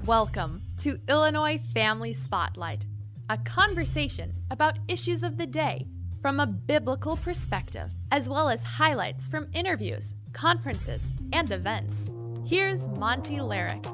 Welcome to Illinois Family Spotlight, a conversation about issues of the day from a biblical perspective, as well as highlights from interviews, conferences, and events. Here's Monty Larrick.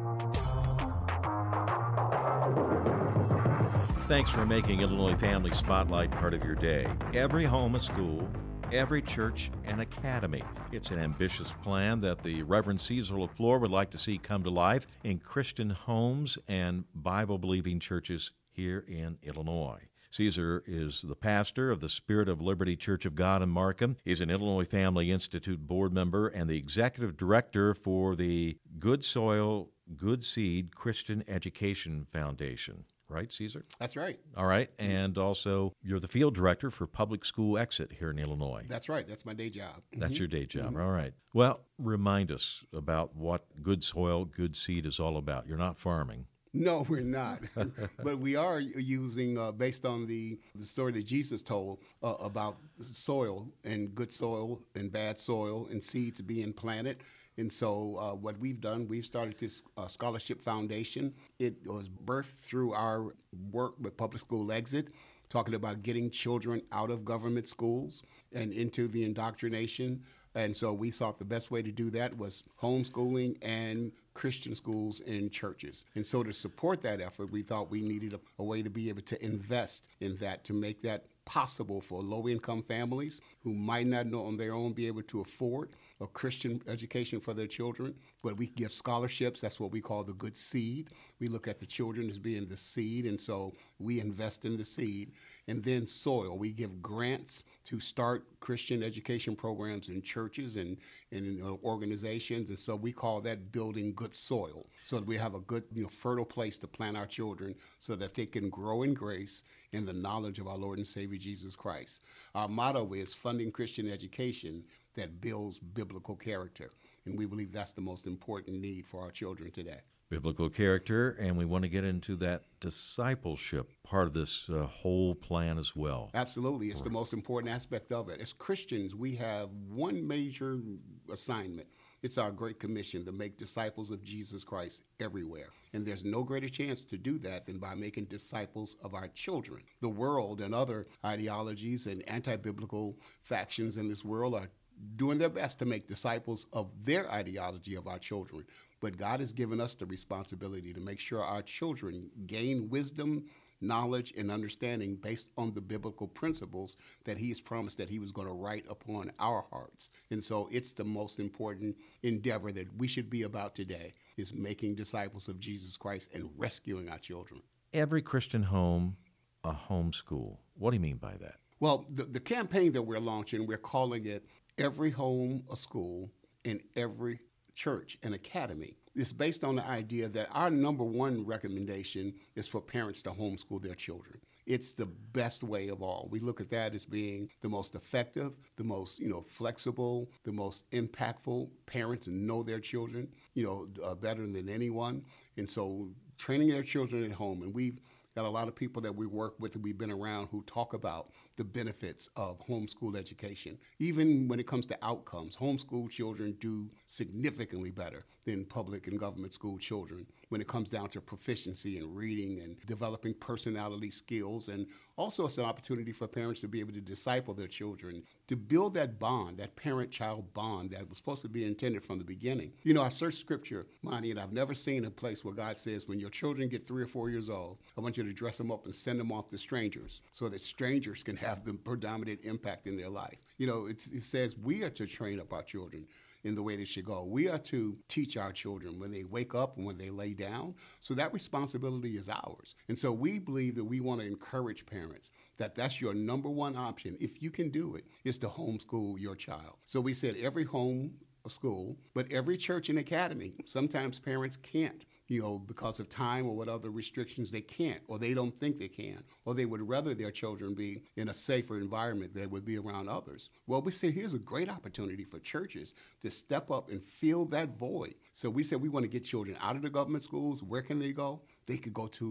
Thanks for making Illinois Family Spotlight part of your day. Every home a school, every church an academy. It's an ambitious plan that the Reverend Caesar LaFleur would like to see come to life in Christian homes and Bible-believing churches here in Illinois. Caesar is the pastor of the Spirit of Liberty Church of God in Markham. He's an Illinois Family Institute board member and the executive director for the Good Soil, Good Seed Christian Education Foundation. Right, Caesar? That's right. All right. And also, you're the field director for Public School Exit here in Illinois. That's right. That's my day job. That's your day job. All right. Well, remind us about what Good Soil, Good Seed is all about. You're not farming. No, we're not. But we are using, based on the story that Jesus told about soil and good soil and bad soil and seeds being planted. And so what we've done, we've started this scholarship foundation. It was birthed through our work with Public School Exit, talking about getting children out of government schools and into the indoctrination. And so we thought the best way to do that was homeschooling and Christian schools and churches. And so to support that effort, we thought we needed a way to be able to invest in that, to make that possible for low-income families who might not know on their own be able to afford a Christian education for their children. But we give scholarships. That's what we call the good seed. We look at the children as being the seed, and so we invest in the seed. And then soil. We give grants to start Christian education programs in churches and in organizations. And so we call that building good soil, so that we have a good, fertile place to plant our children so that they can grow in grace in the knowledge of our Lord and Savior Jesus Christ. Our motto is funding Christian education that builds biblical character. And we believe that's the most important need for our children today. Biblical character, and we want to get into that discipleship part of this whole plan as well. Absolutely. It's the most important aspect of it. As Christians, we have one major assignment. It's our Great Commission to make disciples of Jesus Christ everywhere. And there's no greater chance to do that than by making disciples of our children. The world and other ideologies and anti-biblical factions in this world are doing their best to make disciples of their ideology of our children. But God has given us the responsibility to make sure our children gain wisdom, knowledge, and understanding based on the biblical principles that He's promised that He was going to write upon our hearts. And so it's the most important endeavor that we should be about today, is making disciples of Jesus Christ and rescuing our children. Every Christian home, a homeschool. What do you mean by that? Well, the campaign that we're launching, we're calling it Every Home a School and Every Church an Academy. It's based on the idea that our number one recommendation is for parents to homeschool their children. It's the best way of all. We look at that as being the most effective, the most, flexible, the most impactful. Parents know their children, better than anyone. And so training their children at home, and we've got a lot of people that we work with and we've been around who talk about the benefits of homeschool education. Even when it comes to outcomes, homeschool children do significantly better than public and government school children when it comes down to proficiency in reading and developing personality skills. And also it's an opportunity for parents to be able to disciple their children, to build that bond, that parent-child bond that was supposed to be intended from the beginning. I searched scripture, Monty, and I've never seen a place where God says, when your children get 3 or 4 years old, I want you to dress them up and send them off to strangers so that strangers can have the predominant impact in their life. It says we are to train up our children in the way they should go. We are to teach our children when they wake up and when they lay down. So that responsibility is ours. And so we believe that we want to encourage parents that that's your number one option, if you can do it, is to homeschool your child. So we said every home a school, but every church and academy. Sometimes parents can't, because of time or what other restrictions they can't, or they don't think they can, or they would rather their children be in a safer environment that would be around others. Well, we say here's a great opportunity for churches to step up and fill that void. So we said we want to get children out of the government schools. Where can they go? They could go to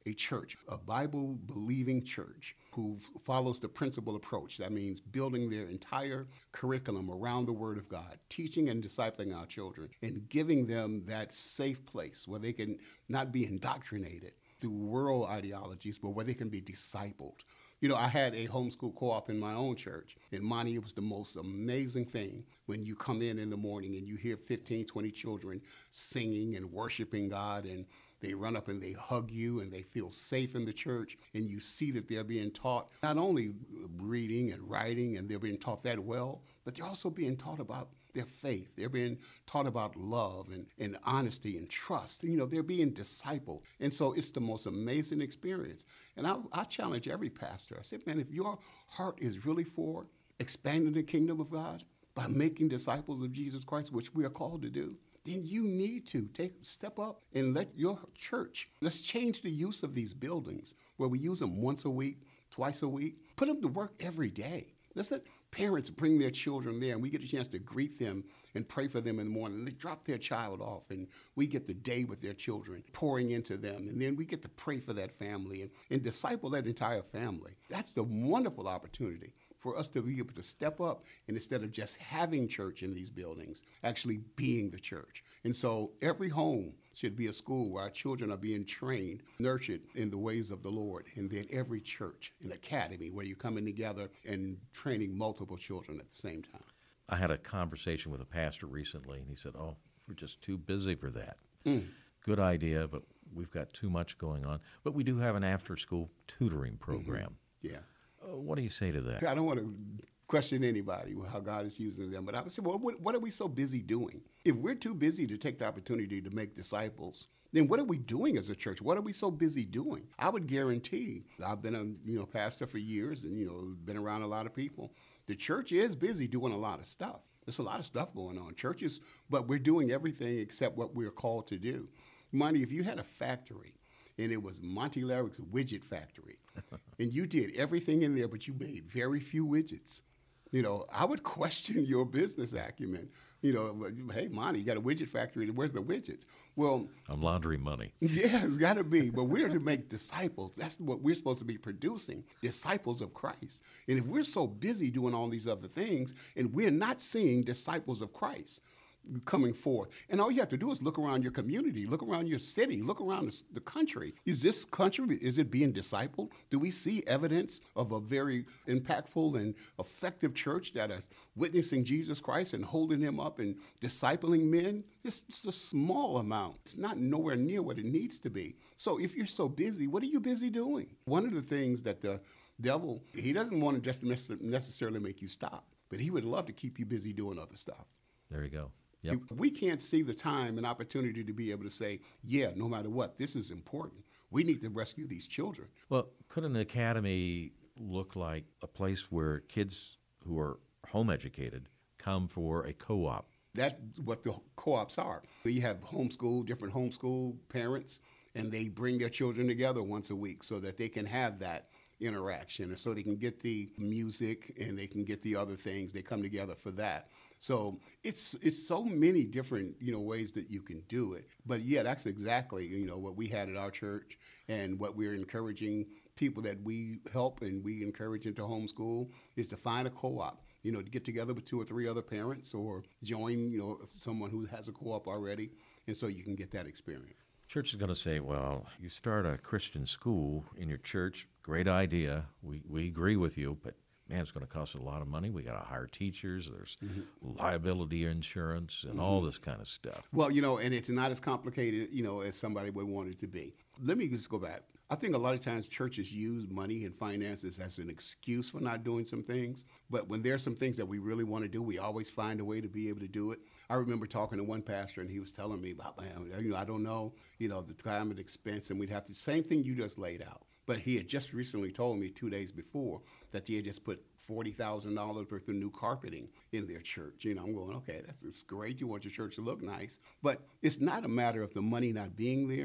a church, a Bible-believing church who follows the principle approach. That means building their entire curriculum around the Word of God, teaching and discipling our children, and giving them that safe place where they can not be indoctrinated through world ideologies, but where they can be discipled. You know, I had a homeschool co-op in my own church, and Monty, it was the most amazing thing when you come in the morning and you hear 15, 20 children singing and worshiping God, and they run up and they hug you and they feel safe in the church, and you see that they're being taught not only reading and writing, and they're being taught that well, but they're also being taught about their faith. They're being taught about love and honesty and trust. You know, they're being discipled. And so it's the most amazing experience. And I challenge every pastor. I said, man, if your heart is really for expanding the kingdom of God by making disciples of Jesus Christ, which we are called to do, then you need to step up and let your church, let's change the use of these buildings where we use them once a week, twice a week, put them to work every day. Let's let parents bring their children there, and we get a chance to greet them and pray for them in the morning. They drop their child off, and we get the day with their children, pouring into them. And then we get to pray for that family and disciple that entire family. That's the wonderful opportunity for us to be able to step up, and instead of just having church in these buildings, actually being the church. And so every home should be a school where our children are being trained, nurtured in the ways of the Lord. And then every church, an academy where you're coming together and training multiple children at the same time. I had a conversation with a pastor recently, and he said, oh, we're just too busy for that. Good idea, but we've got too much going on. But we do have an after-school tutoring program. Yeah. What do you say to that? I don't want to question anybody how God is using them, but I would say, well, what are we so busy doing? If we're too busy to take the opportunity to make disciples, then what are we doing as a church? What are we so busy doing? I would guarantee, I've been a pastor for years and been around a lot of people. The church is busy doing a lot of stuff. There's a lot of stuff going on. Churches, but we're doing everything except what we're called to do. Monty, if you had a factory, and it was Monty Larrick's widget factory, and you did everything in there, but you made very few widgets, I would question your business acumen. Hey, Monty, you got a widget factory. Where's the widgets? Well, I'm laundering money. Yeah, it's got to be. But we're to make disciples. That's what we're supposed to be producing, disciples of Christ. And if we're so busy doing all these other things and we're not seeing disciples of Christ coming forth, and all you have to do is look around your community, look around your city, look around the country. Is this country, is it being discipled? Do we see evidence of a very impactful and effective church that is witnessing Jesus Christ and holding him up and discipling men? It's a small amount. It's not nowhere near what it needs to be. So if you're so busy, what are you busy doing? One of the things that the devil, he doesn't want to just necessarily make you stop, but he would love to keep you busy doing other stuff. There you go. Yep. We can't see the time and opportunity to be able to say, yeah, no matter what, this is important. We need to rescue these children. Well, could an academy look like a place where kids who are home educated come for a co-op? That's what the co-ops are. You have different homeschool parents, and they bring their children together once a week so that they can have that interaction, so they can get the music and they can get the other things. They come together for that. So it's so many different ways that you can do it. But yeah, that's exactly what we had at our church, and what we're encouraging people that we help and we encourage into homeschool is to find a co-op. To get together with 2 or 3 other parents, or join someone who has a co-op already, and so you can get that experience. Church is going to say, well, you start a Christian school in your church, great idea. We agree with you, but man, it's going to cost a lot of money. We got to hire teachers. There's liability insurance and all this kind of stuff. Well, and it's not as complicated, as somebody would want it to be. Let me just go back. I think a lot of times churches use money and finances as an excuse for not doing some things. But when there's some things that we really want to do, we always find a way to be able to do it. I remember talking to one pastor, and he was telling me about, I don't know, the time and expense, and we'd have to, same thing you just laid out. But he had just recently told me 2 days before that he had just put $40,000 worth of new carpeting in their church. I'm going, okay, that's great. You want your church to look nice. But it's not a matter of the money not being there.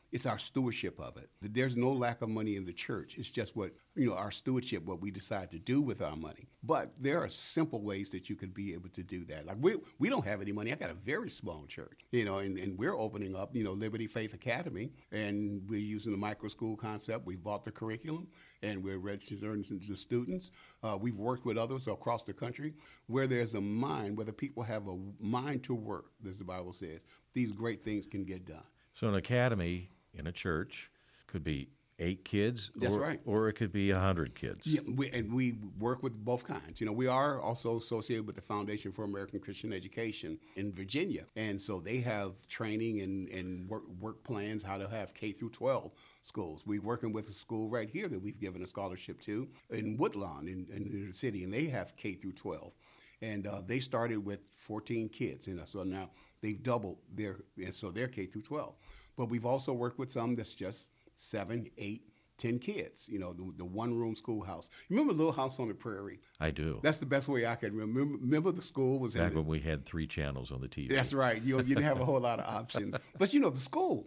It's our stewardship of it. There's no lack of money in the church. It's just what, our stewardship, what we decide to do with our money. But there are simple ways that you could be able to do that. Like we don't have any money. I got a very small church, and we're opening up, Liberty Faith Academy, and we're using the micro school concept. We bought the curriculum, and we're registering the students. We've worked with others across the country where there's a mind, where the people have a mind to work, as the Bible says. These great things can get done. So an academy in a church could be 8 kids, That's right. Or it could be 100 kids. Yeah, we work with both kinds. We are also associated with the Foundation for American Christian Education in Virginia, and so they have training and work plans how to have K through 12 schools. We're working with a school right here that we've given a scholarship to in Woodlawn in the city, and they have K through 12, and they started with 14 kids, so now they've doubled they're K through 12. But we've also worked with some that's just 7, 8, 10 kids, the one-room schoolhouse. You remember Little House on the Prairie? I do. That's the best way I can remember. Remember the school was back when we had 3 channels on the TV. That's right. You didn't have a whole lot of options. But, the school,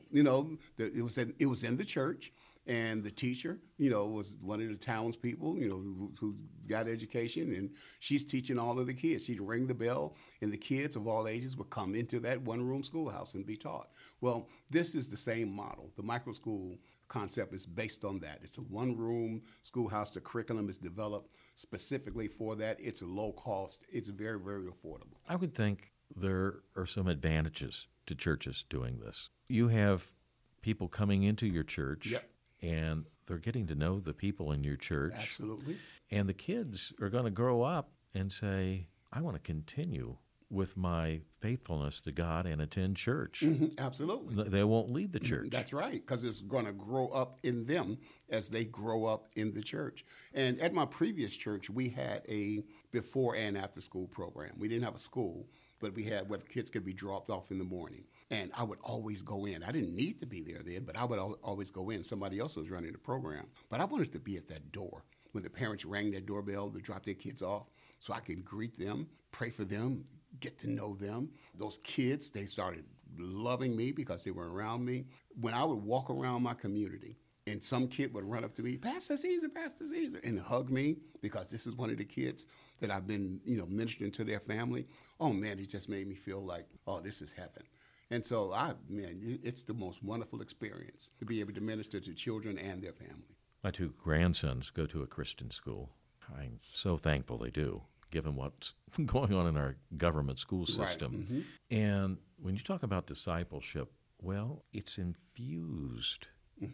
it was in the church. And the teacher, was one of the townspeople, who got education, and she's teaching all of the kids. She'd ring the bell, and the kids of all ages would come into that one-room schoolhouse and be taught. Well, this is the same model. The micro school concept is based on that. It's a one-room schoolhouse. The curriculum is developed specifically for that. It's low cost. It's very, very affordable. I would think there are some advantages to churches doing this. You have people coming into your church. Yep. And they're getting to know the people in your church. Absolutely. And the kids are going to grow up and say, I want to continue with my faithfulness to God and attend church. Mm-hmm. Absolutely. They won't leave the church. That's right, because it's going to grow up in them as they grow up in the church. And at my previous church, we had a before and after school program. We didn't have a school, but we had where the kids could be dropped off in the morning. And I would always go in. I didn't need to be there then, but I would always go in. Somebody else was running the program. But I wanted to be at that door when the parents rang their doorbell to drop their kids off so I could greet them, pray for them, get to know them. Those kids, they started loving me because they were around me. When I would walk around my community, and some kid would run up to me, Pastor Caesar, and hug me because this is one of the kids that I've been, ministering to their family. Oh, man, it just made me feel like, oh, this is heaven. And so, it's the most wonderful experience to be able to minister to children and their family. My 2 grandsons go to a Christian school. I'm so thankful they do, given what's going on in our government school system. Right. Mm-hmm. And when you talk about discipleship, well, it's infused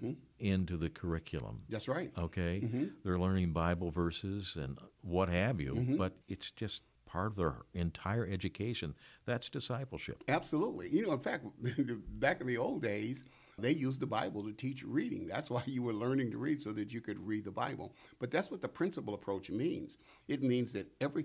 into the curriculum. That's right. Okay? Mm-hmm. They're learning Bible verses and what have you, but it's just part of their entire education. That's discipleship. Absolutely. In fact, back in the old days, they used the Bible to teach reading. That's why you were learning to read, so that you could read the Bible. But that's what the principal approach means. It means that every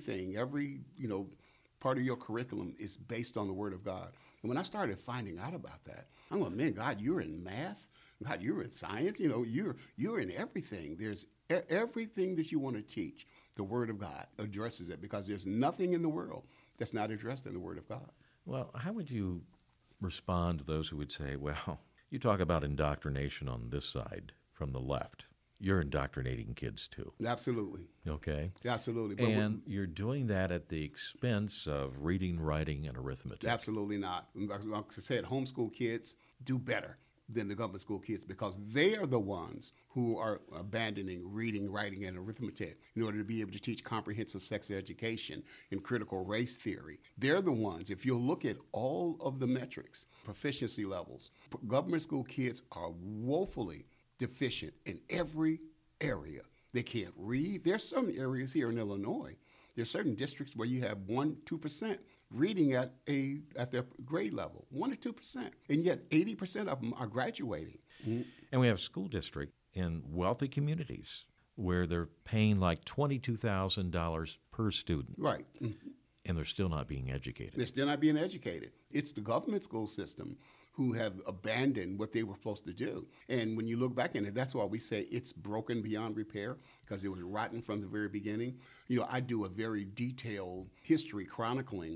part of your curriculum is based on the Word of God. And when I started finding out about that, I'm going, man, God, you're in math. God, you're in science. You're in everything. There's everything that you want to teach. The Word of God addresses it, because there's nothing in the world that's not addressed in the Word of God. Well, how would you respond to those who would say, well, you talk about indoctrination on this side from the left. You're indoctrinating kids too. Absolutely. Okay? Absolutely. But and you're doing that at the expense of reading, writing, and arithmetic. Absolutely not. Like I said, homeschool kids do better than the government school kids, because they are the ones who are abandoning reading, writing, and arithmetic in order to be able to teach comprehensive sex education and critical race theory. They're the ones, if you look at all of the metrics, proficiency levels, government school kids are woefully deficient in every area. They can't read. There's some areas here in Illinois, there's certain districts where you have 1-2% reading at their grade level, 1-2%, and yet 80% of them are graduating. And we have school district in wealthy communities where they're paying like $22,000 per student. Right. And they're still not being educated. They're still not being educated. It's the government school system who have abandoned what they were supposed to do. And when you look back in it, that's why we say it's broken beyond repair, because it was rotten from the very beginning. I do a very detailed history chronicling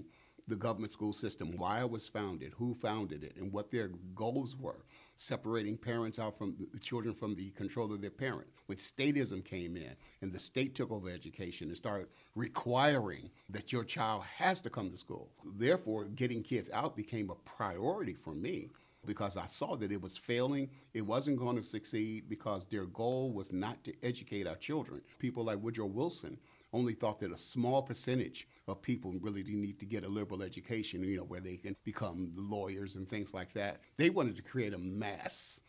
the government school system, why it was founded, who founded it, and what their goals were, separating parents out from the children from the control of their parent. When statism came in and the state took over education and started requiring that your child has to come to school, therefore getting kids out became a priority for me, because I saw that it was failing. It wasn't going to succeed because their goal was not to educate our children. People like Woodrow Wilson only thought that a small percentage of people really need to get a liberal education, where they can become lawyers and things like that. They wanted to create a mass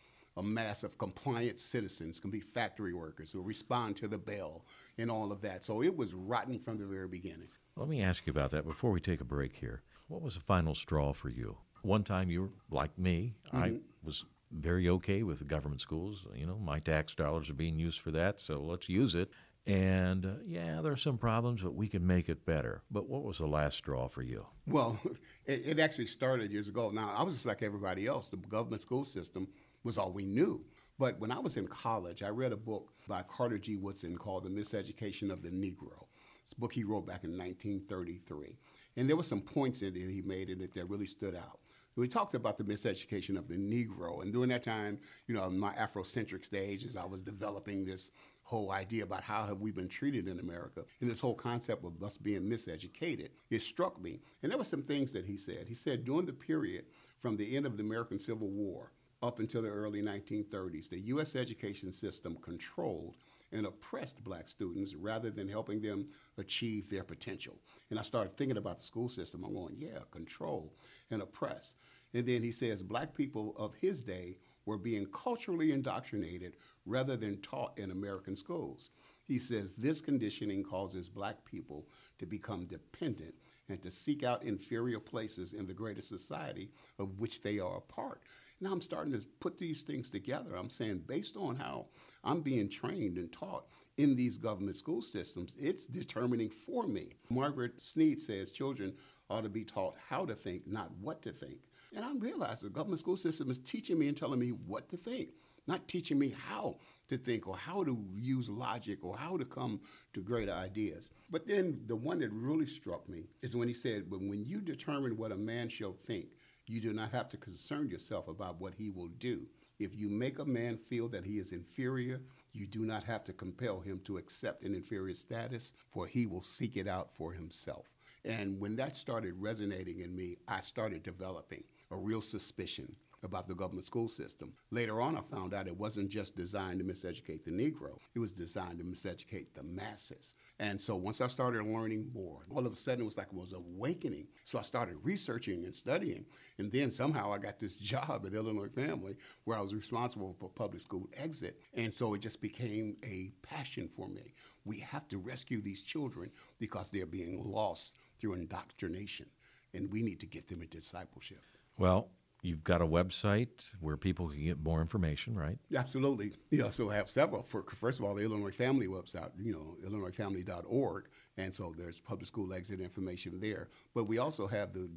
of compliant citizens, can be factory workers who respond to the bell and all of that. So it was rotten from the very beginning. Let me ask you about that before we take a break here. What was the final straw for you? One time you were like me. I was very okay with the government schools. My tax dollars are being used for that, so let's use it. And there are some problems, but we can make it better. But what was the last straw for you? Well, it actually started years ago. Now, I was just like everybody else. The government school system was all we knew. But when I was in college, I read a book by Carter G. Woodson called The Miseducation of the Negro. It's a book he wrote back in 1933. And there were some points in it he made in it that really stood out. We talked about the miseducation of the Negro, and during that time, my Afrocentric stage, as I was developing this whole idea about how have we been treated in America, and this whole concept of us being miseducated, it struck me. And there were some things that he said. He said during the period from the end of the American Civil War up until the early 1930s, the U.S. education system controlled and oppressed black students rather than helping them achieve their potential. And I started thinking about the school system. I'm going, control and oppress. And then he says black people of his day were being culturally indoctrinated rather than taught in American schools. He says this conditioning causes black people to become dependent and to seek out inferior places in the greater society of which they are a part. Now I'm starting to put these things together. I'm saying based on how I'm being trained and taught in these government school systems, it's determining for me. Margaret Sneed says children ought to be taught how to think, not what to think. And I realize the government school system is teaching me and telling me what to think, not teaching me how to think or how to use logic or how to come to greater ideas. But then the one that really struck me is when he said, but when you determine what a man shall think, you do not have to concern yourself about what he will do. If you make a man feel that he is inferior, you do not have to compel him to accept an inferior status, for he will seek it out for himself. And when that started resonating in me, I started developing a real suspicion about the government school system. Later on, I found out it wasn't just designed to miseducate the Negro. It was designed to miseducate the masses. And so once I started learning more, all of a sudden it was like it was awakening. So I started researching and studying. And then somehow I got this job at Illinois Family where I was responsible for public school exit. And so it just became a passion for me. We have to rescue these children because they're being lost through indoctrination. And we need to get them into discipleship. Well, you've got a website where people can get more information, right? Absolutely. So I have several. First of all, the Illinois Family website, illinoisfamily.org. And so there's public school exit information there. But we also have the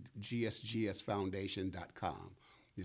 gsgsfoundation.com. It's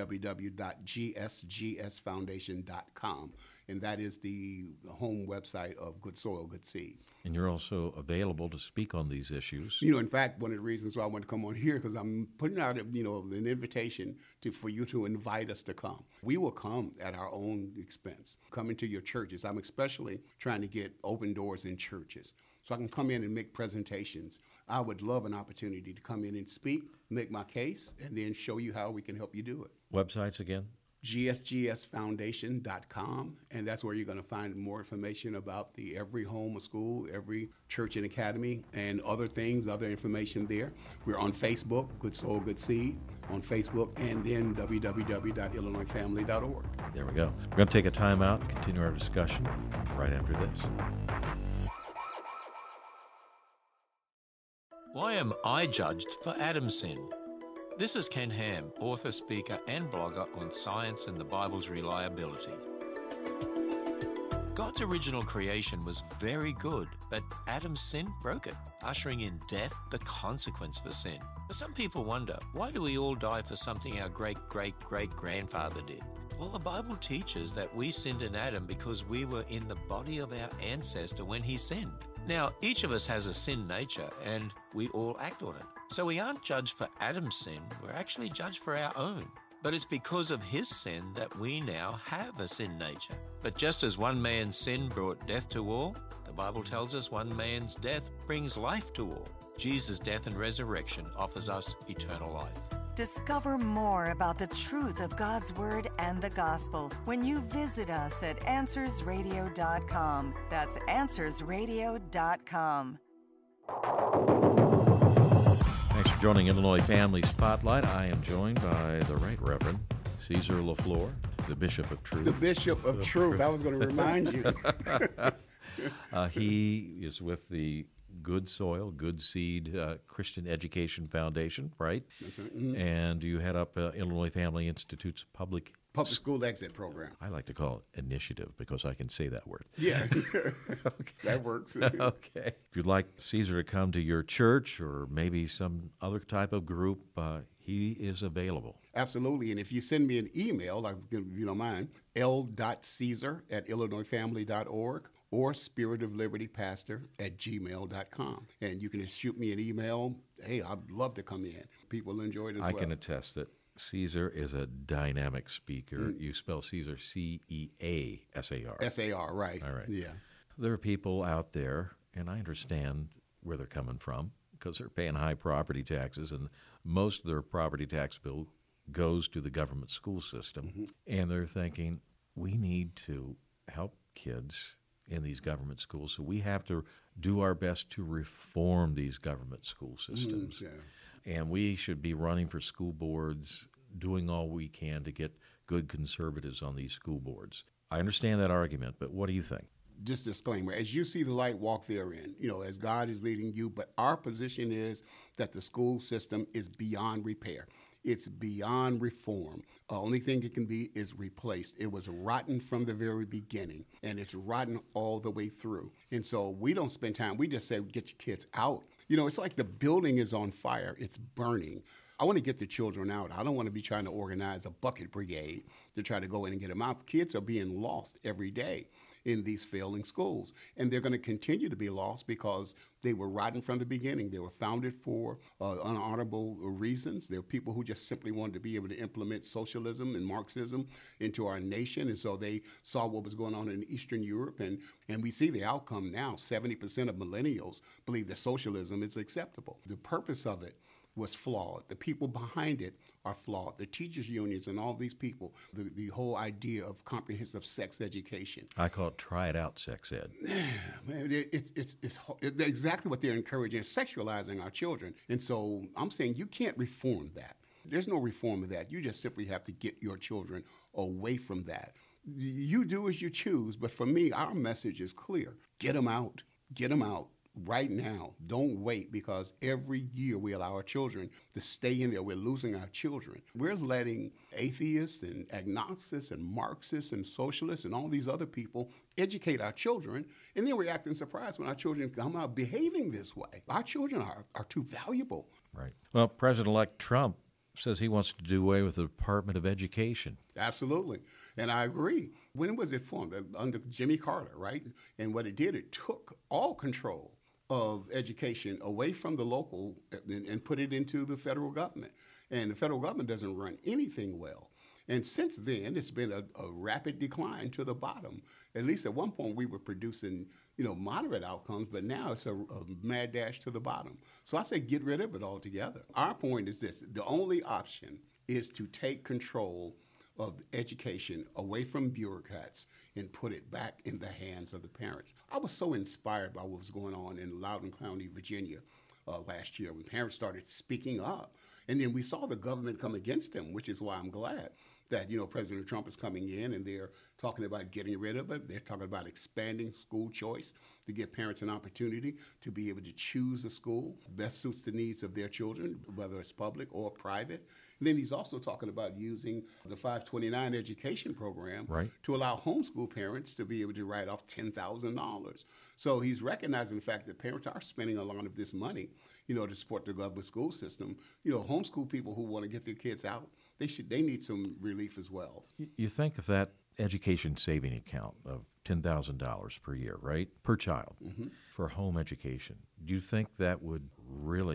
www.gsgsfoundation.com. And that is the home website of Good Soil, Good Seed. And you're also available to speak on these issues. In fact, one of the reasons why I want to come on here, because I'm putting out, an invitation for you to invite us to come. We will come at our own expense, come into your churches. I'm especially trying to get open doors in churches so I can come in and make presentations. I would love an opportunity to come in and speak, make my case, and then show you how we can help you do it. Websites again? gsgsfoundation.com, and that's where you're going to find more information about the Every Home a School, Every Church and Academy, and other things, other information there. We're on Facebook, Good Soil, Good Seed, on Facebook, and then www.illinoisfamily.org. There we go. We're going to take a time out and continue our discussion right after this. Why am I judged for Adam's sin? This is Ken Ham, author, speaker, and blogger on science and the Bible's reliability. God's original creation was very good, but Adam's sin broke it, ushering in death, the consequence for sin. But some people wonder, why do we all die for something our great-great-great-grandfather did? Well, the Bible teaches that we sinned in Adam because we were in the body of our ancestor when he sinned. Now, each of us has a sin nature, and we all act on it. So we aren't judged for Adam's sin, we're actually judged for our own. But it's because of his sin that we now have a sin nature. But just as one man's sin brought death to all, the Bible tells us one man's death brings life to all. Jesus' death and resurrection offers us eternal life. Discover more about the truth of God's Word and the Gospel when you visit us at AnswersRadio.com. That's AnswersRadio.com. Thanks for joining Illinois Family Spotlight. I am joined by the Right Reverend Caesar LaFleur, the Bishop of Truth. The Bishop of Truth. I was going to remind you. He is with the Good Soil, Good Seed Christian Education Foundation, right? That's right. Mm-hmm. And you head up Illinois Family Institute's public school exit program. I like to call it initiative because I can say that word. Yeah, Okay. that works. Okay. If you'd like Caesar to come to your church or maybe some other type of group, he is available. Absolutely. And if you send me an email, like, if you don't mind, l.caesar@illinoisfamily.org or spiritoflibertypastor@gmail.com. And you can just shoot me an email. Hey, I'd love to come in. People enjoy it as well. I can attest that Caesar is a dynamic speaker. You spell Caesar C-E-A-S-A-R. S-A-R, right. All right. Yeah. There are people out there, and I understand where they're coming from because they're paying high property taxes, and most of their property tax bill goes to the government school system. And they're thinking, we need to help kids in these government schools, so we have to do our best to reform these government school systems. Yeah. And we should be running for school boards, doing all we can to get good conservatives on these school boards. I understand that argument, but what do you think? Just disclaimer, as you see the light, walk therein, as God is leading you. But our position is that the school system is beyond repair. It's beyond reform. Only thing it can be is replaced. It was rotten from the very beginning, and it's rotten all the way through. And so we don't spend time. We just say, get your kids out. It's like the building is on fire. It's burning. I want to get the children out. I don't want to be trying to organize a bucket brigade to try to go in and get them out. Kids are being lost every day in these failing schools. And they're going to continue to be lost because they were rotten from the beginning. They were founded for unhonorable reasons. There were people who just simply wanted to be able to implement socialism and Marxism into our nation. And so they saw what was going on in Eastern Europe. And we see the outcome now. 70% of millennials believe that socialism is acceptable. The purpose of it was flawed. The people behind it are flawed. The teachers' unions and all these people, the whole idea of comprehensive sex education. I call it try it out sex ed. Man, it's exactly what they're encouraging, sexualizing our children. And so I'm saying you can't reform that. There's no reform of that. You just simply have to get your children away from that. You do as you choose, but for me, our message is clear. Get them out. Get them out. Right now, don't wait, because every year we allow our children to stay in there. We're losing our children. We're letting atheists and agnostics and Marxists and socialists and all these other people educate our children, and then we're acting surprised when our children come out behaving this way. Our children are too valuable. Right. Well, President-elect Trump says he wants to do away with the Department of Education. Absolutely. And I agree. When was it formed? Under Jimmy Carter, right? And what it did, it took all control of education away from the local and put it into the federal government. And the federal government doesn't run anything well. And since then, it's been a rapid decline to the bottom. At least at one point, we were producing, moderate outcomes, but now it's a mad dash to the bottom. So I say get rid of it altogether. Our point is this: the only option is to take control of education away from bureaucrats and put it back in the hands of the parents. I was so inspired by what was going on in Loudoun County, Virginia last year when parents started speaking up. And then we saw the government come against them, which is why I'm glad that, President Trump is coming in and they're talking about getting rid of it. They're talking about expanding school choice to give parents an opportunity to be able to choose a school best suits the needs of their children, whether it's public or private. And then he's also talking about using the 529 education program to allow homeschool parents to be able to write off $10,000. So he's recognizing the fact that parents are spending a lot of this money, to support the government school system. Homeschool people who want to get their kids out, they need some relief as well. You think of that education saving account of $10,000 per year, right? Per child for home education. Do you think that would really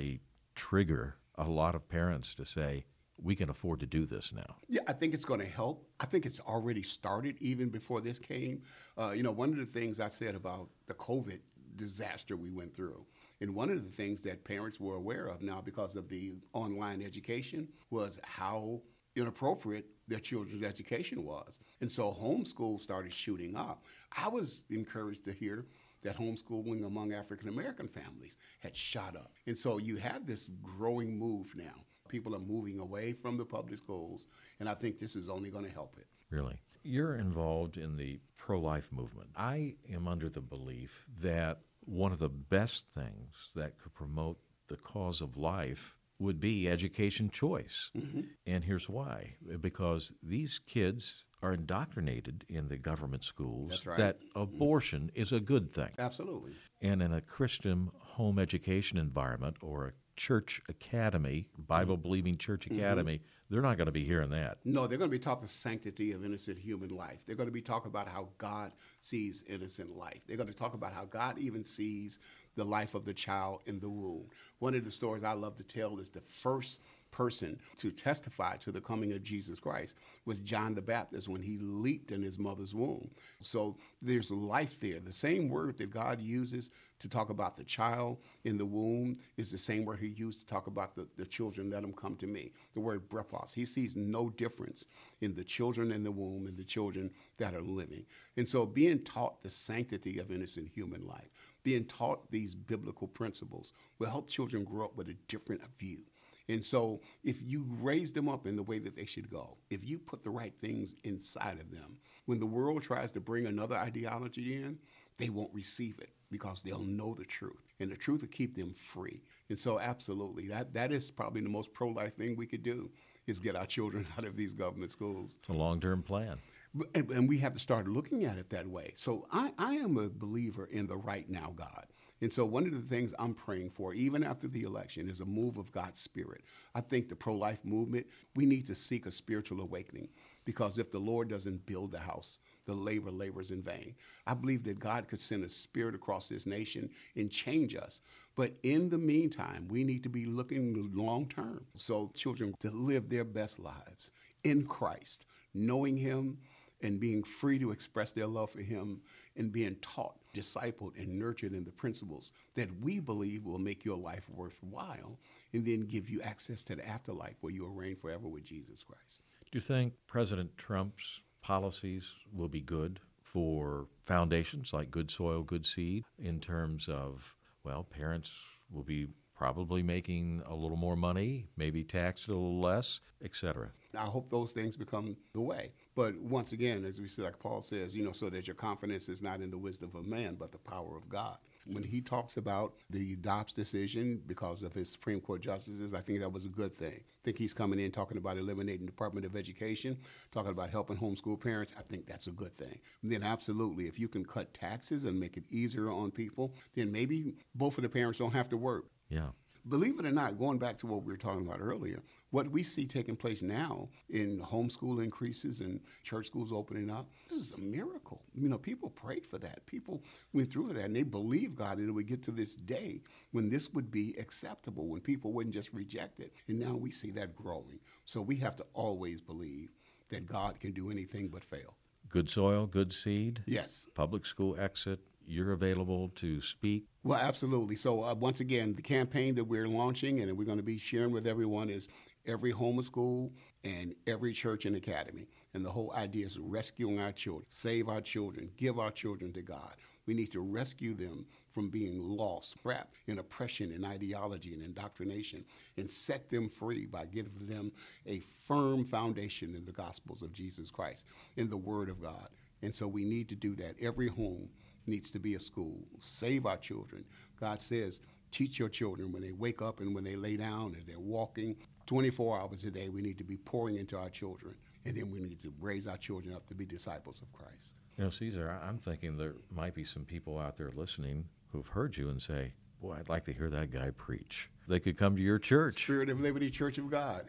trigger a lot of parents to say, we can afford to do this now? Yeah, I think it's going to help. I think it's already started even before this came. One of the things I said about the COVID disaster we went through, and one of the things that parents were aware of now because of the online education was how inappropriate their children's education was. And so homeschool started shooting up. I was encouraged to hear that homeschooling among African American families had shot up. And so you have this growing move now. People are moving away from the public schools, and I think this is only going to help it. Really? You're involved in the pro-life movement. I am under the belief that one of the best things that could promote the cause of life would be education choice. Mm-hmm. And here's why. Because these kids are indoctrinated in the government schools that abortion is a good thing. Absolutely. And in a Christian home education environment or a church academy, Bible-believing church academy, they're not going to be hearing that. No, they're going to be taught the sanctity of innocent human life. They're going to be talking about how God sees innocent life. They're going to talk about how God even sees the life of the child in the womb. One of the stories I love to tell is the first person to testify to the coming of Jesus Christ was John the Baptist when he leaped in his mother's womb. So there's life there. The same word that God uses to talk about the child in the womb is the same word he used to talk about the children, let them come to me. The word brepos. He sees no difference in the children in the womb and the children that are living. And so being taught the sanctity of innocent human life, being taught these biblical principles will help children grow up with a different view. And so if you raise them up in the way that they should go, if you put the right things inside of them, when the world tries to bring another ideology in, they won't receive it because they'll know the truth. And the truth will keep them free. And so absolutely, that is probably the most pro-life thing we could do is get our children out of these government schools. It's a long-term plan. And we have to start looking at it that way. So I am a believer in the right now God. And so one of the things I'm praying for, even after the election, is a move of God's Spirit. I think the pro-life movement, we need to seek a spiritual awakening because if the Lord doesn't build the house, the labor labors in vain. I believe that God could send a spirit across this nation and change us. But in the meantime, we need to be looking long term. So children to live their best lives in Christ, knowing Him and being free to express their love for Him and being taught, discipled, and nurtured in the principles that we believe will make your life worthwhile and then give you access to the afterlife where you will reign forever with Jesus Christ. Do you think President Trump's policies will be good for foundations like Good Soil, Good Seed in terms of, well, parents will be probably making a little more money, maybe taxed a little less, etc.? I hope those things become the way. But once again, as we said, like Paul says, so that your confidence is not in the wisdom of man, but the power of God. When he talks about the Dobbs decision because of his Supreme Court justices, I think that was a good thing. I think he's coming in talking about eliminating the Department of Education, talking about helping homeschool parents. I think that's a good thing. And then absolutely, if you can cut taxes and make it easier on people, then maybe both of the parents don't have to work. Yeah. Believe it or not, going back to what we were talking about earlier, what we see taking place now in homeschool increases and church schools opening up, this is a miracle. People prayed for that. People went through that, and they believed God that it would get to this day when this would be acceptable, when people wouldn't just reject it. And now we see that growing. So we have to always believe that God can do anything but fail. Good soil, good seed. Yes. Public school exit. You're available to speak. Well, absolutely. So once again, the campaign that we're launching and we're going to be sharing with everyone is every home or school and every church and academy. And the whole idea is rescuing our children, save our children, give our children to God. We need to rescue them from being lost, wrapped in oppression and ideology and indoctrination, and set them free by giving them a firm foundation in the gospels of Jesus Christ, in the Word of God. And so we need to do that. Every home needs to be a school. Save our children. God says, teach your children when they wake up and when they lay down and they're walking. 24 hours a day, we need to be pouring into our children. And then we need to raise our children up to be disciples of Christ. Caesar, I'm thinking there might be some people out there listening who've heard you and say, boy, I'd like to hear that guy preach. They could come to your church. Spirit of Liberty Church of God,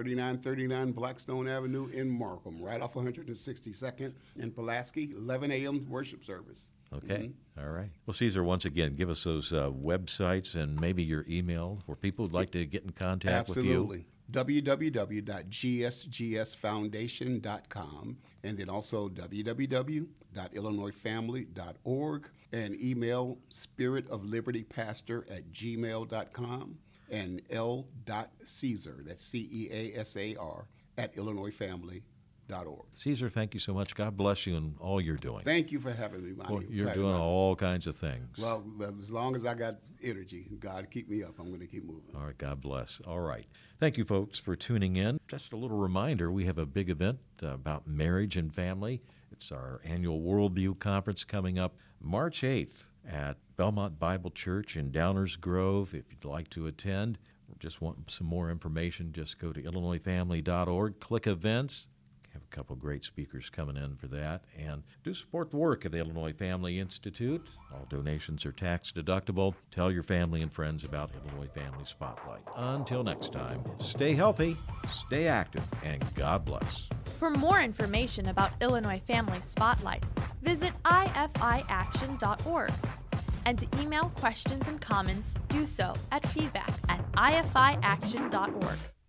3939 Blackstone Avenue in Markham, right off 162nd in Pulaski, 11 a.m. worship service. Okay. All right. Well, Caesar, once again, give us those websites and maybe your email where people would like to get in contact with you. Absolutely. www.gsgsfoundation.com, and then also www.illinoisfamily.org, and email spiritoflibertypastor@gmail.com, and l.caesar, that's CEASAR, @illinoisfamily.org. Caesar, thank you so much. God bless you and all you're doing. Thank you for having me, Lonnie. Well, you're doing all kinds of things. Well, as long as I got energy, God keep me up, I'm going to keep moving. All right, God bless. All right. Thank you, folks, for tuning in. Just a little reminder, we have a big event about marriage and family. It's our annual Worldview Conference coming up March 8th at Belmont Bible Church in Downers Grove. If you'd like to attend or just want some more information, just go to illinoisfamily.org, click events. Have a couple of great speakers coming in for that. And do support the work of the Illinois Family Institute. All donations are tax deductible. Tell your family and friends about Illinois Family Spotlight. Until next time, stay healthy, stay active, and God bless. For more information about Illinois Family Spotlight, visit ifiaction.org. And to email questions and comments, do so at feedback@ifiaction.org.